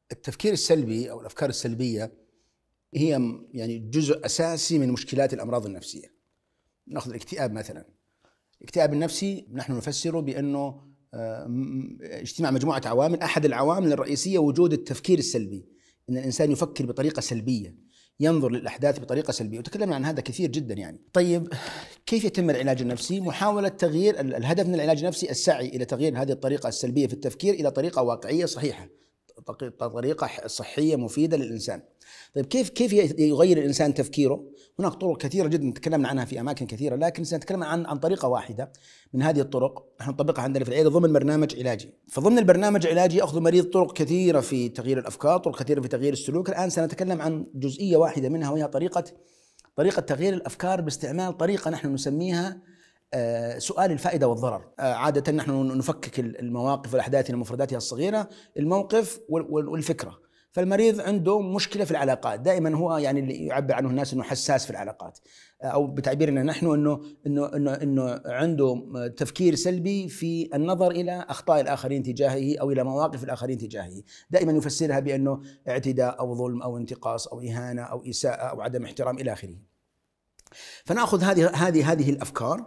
التفكير السلبي أو الأفكار السلبية هي يعني جزء أساسي من مشكلات الأمراض النفسية. نأخذ الاكتئاب مثلا. الاكتئاب النفسي نحن نفسره بأنه اجتماع مجموعة عوامل. أحد العوامل الرئيسية وجود التفكير السلبي، أن الإنسان يفكر بطريقة سلبية، ينظر للأحداث بطريقة سلبية، وتكلمنا عن هذا كثير جدا يعني. طيب كيف يتم العلاج النفسي؟ محاولة تغيير الهدف من العلاج النفسي، السعي إلى تغيير هذه الطريقة السلبية في التفكير إلى طريقة واقعية صحيحة، طريقة صحية مفيدة للإنسان. طيب كيف يغير الإنسان تفكيره؟ هناك طرق كثيرة جدا تكلمنا عنها في أماكن كثيرة، لكن سنتكلم عن طريقة واحدة من هذه الطرق نحن نطبقها عندنا في العيادة ضمن برنامج علاجي. فضمن البرنامج العلاجي يأخذ المريض طرق كثيرة في تغيير الأفكار، طرق كثيرة في تغيير السلوك. الآن سنتكلم عن جزئية واحدة منها، وهي طريقة تغيير الأفكار باستعمال طريقة نحن نسميها سؤال الفائدة والضرر. عادة نحن نفكك المواقف والأحداث إلى مفرداتها الصغيرة، الموقف والفكرة. فالمريض عنده مشكلة في العلاقات، دائما هو يعني اللي يعبر عنه الناس انه حساس في العلاقات، او بتعبيرنا نحن انه عنده تفكير سلبي في النظر الى اخطاء الاخرين تجاهه او الى مواقف الاخرين تجاهه، دائما يفسرها بانه اعتداء او ظلم او انتقاص او اهانة او اساءة او عدم احترام الى اخره. فناخذ هذه الافكار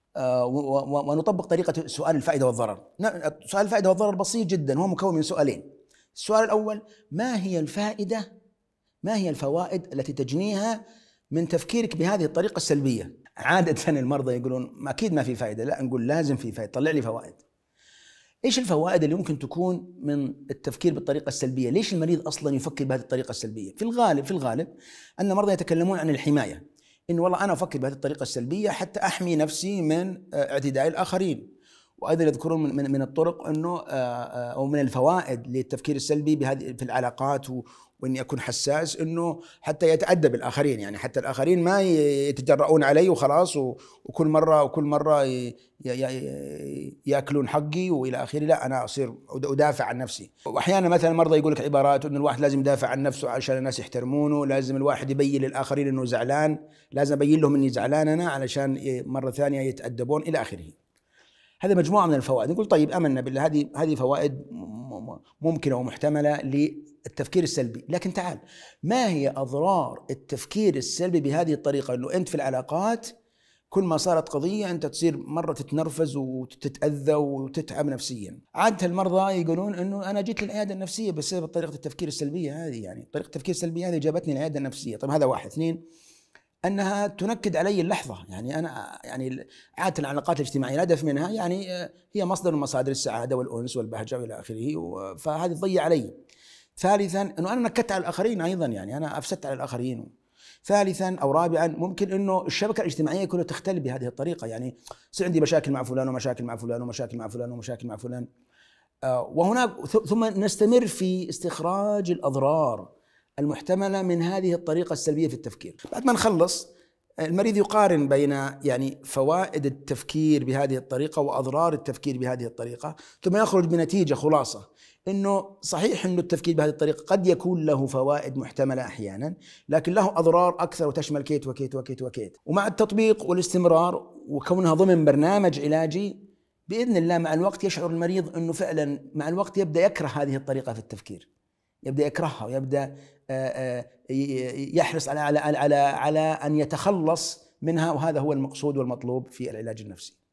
ونطبق طريقة سؤال الفائدة والضرر. سؤال الفائدة والضرر بسيط جدا، هو مكون من سؤالين. السؤال الأول: ما هي الفائدة، ما هي الفوائد التي تجنيها من تفكيرك بهذه الطريقة السلبية؟ عادة المرضى يقولون أكيد ما في فائدة. لا، نقول لازم في فائدة، طلع لي فوائد. إيش الفوائد اللي ممكن تكون من التفكير بالطريقة السلبية؟ ليش المريض أصلا يفكر بهذه الطريقة السلبية؟ في الغالب أن المرضى يتكلمون عن الحماية، إن والله أنا أفكر بهذه الطريقة السلبية حتى أحمي نفسي من اعتداء الآخرين. وأيضا يذكرون من الطرق أنه أو من الفوائد للتفكير السلبي بهذه في العلاقات، وإني أكون حساس، أنه حتى يتأدب الآخرين، يعني حتى الآخرين ما يتجرؤون علي وخلاص وكل مرة يأكلون حقي وإلى آخره. لا، أنا أصير أدافع عن نفسي. وأحيانا مثلا المرضى يقول لك عبارات أن الواحد لازم يدافع عن نفسه عشان الناس يحترمونه، لازم الواحد يبين للآخرين أنه زعلان، لازم أبين لهم أني زعلان أنا علشان مرة ثانية يتأدبون إلى آخره. هذه مجموعة من الفوائد. نقول طيب آمنا بالله، هذه فوائد ممكنة ومحتملة للتفكير السلبي، لكن تعال، ما هي أضرار التفكير السلبي بهذه الطريقة؟ أنه أنت في العلاقات كل ما صارت قضية أنت تصير مرة تتنرفز وتتأذى وتتعب نفسيا. عادة المرضى يقولون أنه أنا جيت للعيادة النفسية بسبب طريقة التفكير السلبية هذه، يعني طريقة التفكير السلبية هذه جابتني العيادة النفسية. طيب هذا واحد. اثنين، أنها تنكد علي اللحظة، يعني أنا يعني عادة العلاقات الاجتماعية الهدف منها يعني هي مصدر من مصادر السعادة والأنس والبهجة وإلى آخره، فهذه تضيع علي. ثالثا، أنه أنا نكدت على الآخرين أيضا، يعني أنا أفسدت على الآخرين. ثالثا أو رابعا، ممكن أنه الشبكة الاجتماعية كلها تختل بهذه الطريقة، يعني يصير عندي مشاكل مع فلان ومشاكل مع فلان ومشاكل مع فلان ومشاكل مع فلان، وهناك ثم نستمر في استخراج الأضرار المحتملة من هذه الطريقة السلبية في التفكير. بعد ما نخلص، المريض يقارن بين يعني فوائد التفكير بهذه الطريقة وأضرار التفكير بهذه الطريقة، ثم يخرج بنتيجة خلاصة إنه صحيح إنه التفكير بهذه الطريقة قد يكون له فوائد محتملة أحيانا، لكن له أضرار أكثر وتشمل كيت وكيت وكيت وكيت. ومع التطبيق والاستمرار وكونها ضمن برنامج علاجي، بإذن الله مع الوقت يشعر المريض أنه فعلا مع الوقت يبدأ يكره هذه الطريقة في التفكير، يبدأ يكرهها ويبدأ يحرص على أن يتخلص منها، وهذا هو المقصود والمطلوب في العلاج النفسي.